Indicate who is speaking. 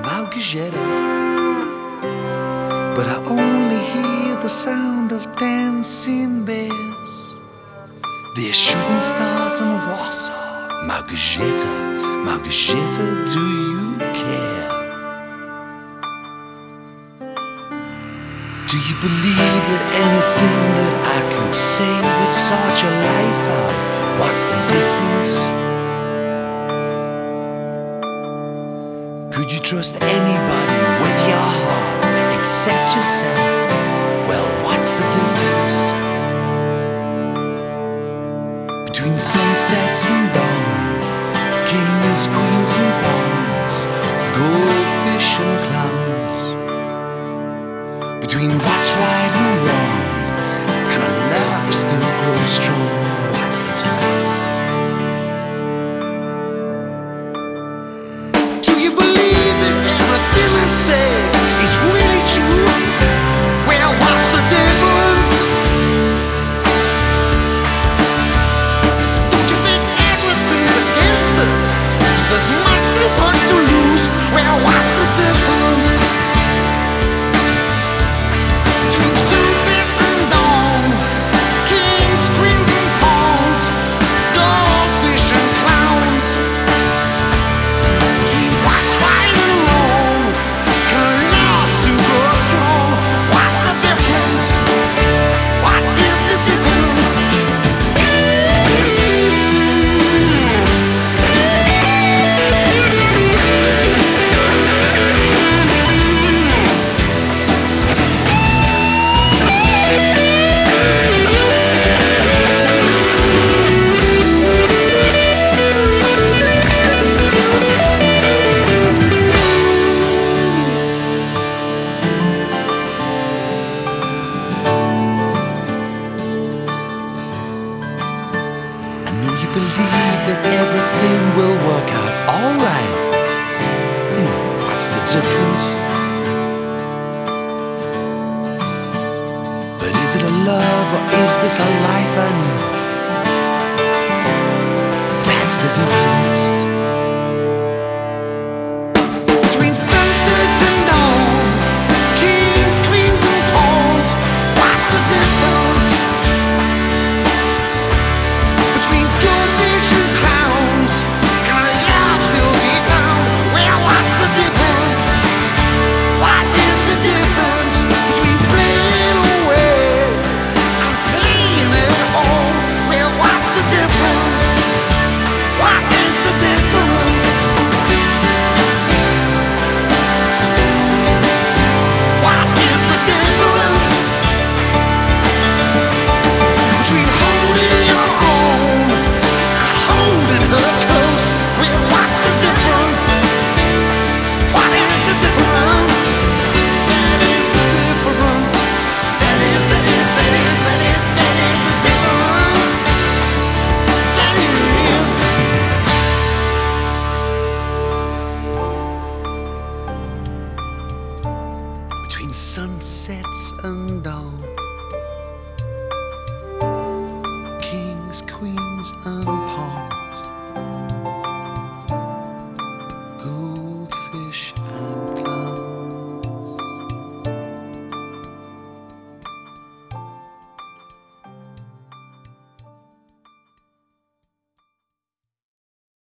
Speaker 1: Małgorzata, but I only hear the sound of dancing bears. They're shooting stars in Warsaw. Małgorzata, Małgorzata, do you care? Do you believe that anything that I could say would sort your life out? What's the difference? Could you trust anybody with your heart except yourself? Well, what's the difference between sunsets and dawn, kings, queens and pawns, goldfish and clowns? Between what's right and wrong, can a love still grow strong? What's the difference? Do you believe that everything I say is really true? Well, what's the difference? Don't you think everything's against us? There's much too much to lose. Well, what's the difference? Believe that everything will work out alright. What's the difference? But is it a love or is this a life I need? That's the difference. Between sunsets and dawn, kings, queens and pawns, what's the difference? Between goldfish and clowns, can a love still be found? Well, what's the difference? What is the difference between playing away and playing at home? Well, what's the difference? What is the difference? What is the difference between holding your own, holding her close? Well, what's the difference? What is the difference? That is the difference. That is the difference. That is between sunsets and dawn.